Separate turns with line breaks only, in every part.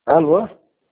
Alô?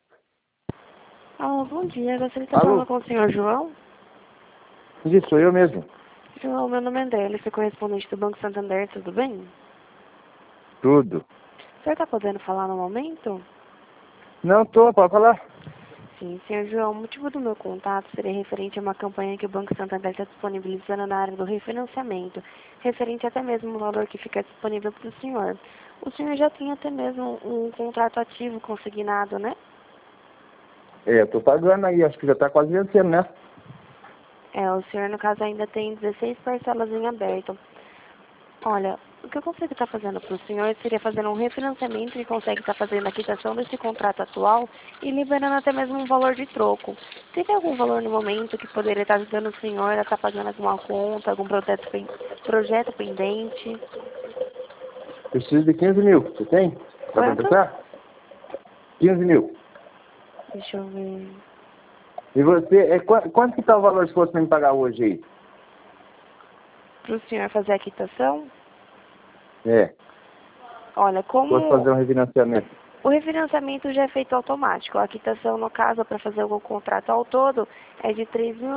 Alô, bom dia. Gostaria de estar
Alô?
falando com o senhor João.
Isso, sou eu mesmo.
João, meu nome é André, sou correspondente do Banco Santander, tudo bem?
Tudo.
O senhor está podendo falar no momento?
Não tô, pode falar.
Sim, senhor João, o motivo do meu contato seria referente a uma campanha que o Banco Santander está disponibilizando na área do refinanciamento, referente até mesmo ao valor que fica disponível para o senhor. O senhor já tem até mesmo um contrato ativo consignado, né?
É, eu tô pagando aí, acho que já tá quase vencendo, né?
O senhor, no caso, ainda tem 16 parcelas em aberto. Olha, o que eu consigo estar fazendo para o senhor seria fazer um refinanciamento que consegue estar fazendo a quitação desse contrato atual e liberando até mesmo um valor de troco. Teria algum valor no momento que poderia estar ajudando o senhor a estar pagando alguma conta, algum projeto pendente?
Preciso de 15 mil. Você tem? Dá pra
Quanto?
emprestar? 15 mil.
Deixa eu ver.
E você, quanto que tá o valor se fosse pra me pagar hoje aí?
Para o senhor fazer a quitação?
É,
Olha,
se fosse fazer
como
um refinanciamento.
o refinanciamento já é feito automático, a quitação, no caso, para fazer o contrato ao todo, é de R$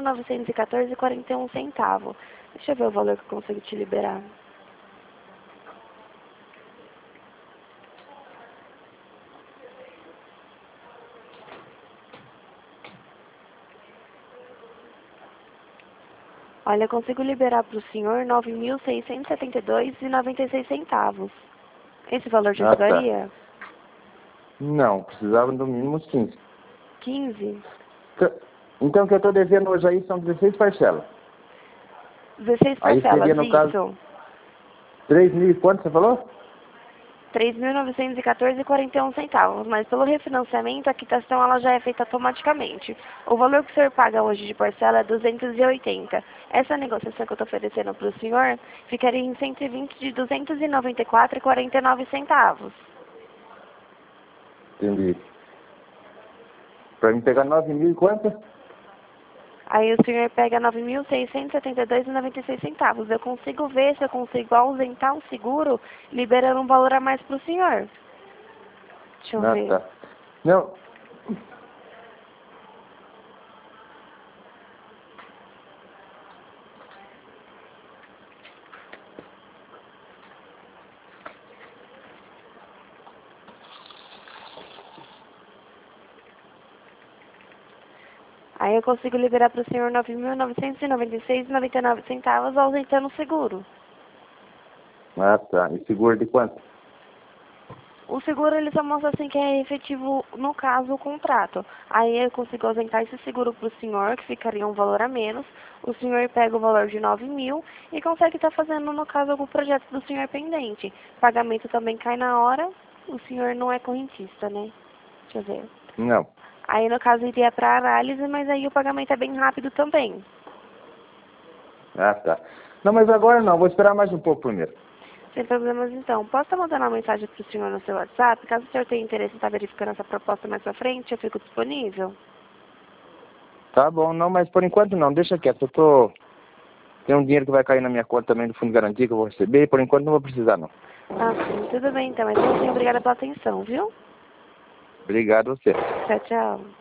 3.914,41. Deixa eu ver o valor que eu consigo te liberar. Olha, eu consigo liberar para o senhor R$ 9.672,96. Esse valor te
Ah, tá.
ajudaria?
Não, precisava no mínimo uns 15.
15?
Então o que eu tô devendo hoje aí são 16 parcelas.
16
Aí
parcelas,
seria, no caso,
isso.
3 mil e quanto você falou?
R$ 3.914,41, mas pelo refinanciamento a quitação ela já é feita automaticamente. O valor que o senhor paga hoje de parcela é 280. Essa negociação que eu estou oferecendo para o senhor ficaria em 120 de 294,49.
Entendi. Pra me pegar 9 mil e quanto?
Aí o senhor pega R$ 9.672,96. Eu consigo ver se eu consigo ausentar o seguro liberando um valor a mais para o senhor. Deixa eu
Ah,
ver.
tá. Não,
Aí eu consigo liberar para o senhor R$ 9.996,99 ausentando o seguro.
ah, tá. E seguro de quanto?
O seguro ele só mostra assim que é efetivo, no caso, o contrato. Aí eu consigo ausentar esse seguro para o senhor, que ficaria um valor a menos. O senhor pega o valor de 9 mil e consegue estar fazendo, no caso, algum projeto do senhor pendente. Pagamento também cai na hora. O senhor não é correntista, né? Deixa eu ver.
Não.
Aí, no caso, iria para análise, mas aí o pagamento é bem rápido também.
Ah, tá. Não, mas agora não. Vou esperar mais um pouco primeiro.
Sem problemas, então. Posso estar mandando uma mensagem para o senhor no seu WhatsApp? Caso o senhor tenha interesse em estar verificando essa proposta mais pra frente, eu fico disponível.
Tá bom. Não, mas por enquanto não. Deixa quieto. Tem um dinheiro que vai cair na minha conta também do Fundo de Garantia que eu vou receber. E por enquanto não vou precisar, não.
Ah, sim. Tudo bem, então. Então, assim, obrigada pela atenção, viu?
Obrigado a você.
Tchau, tchau.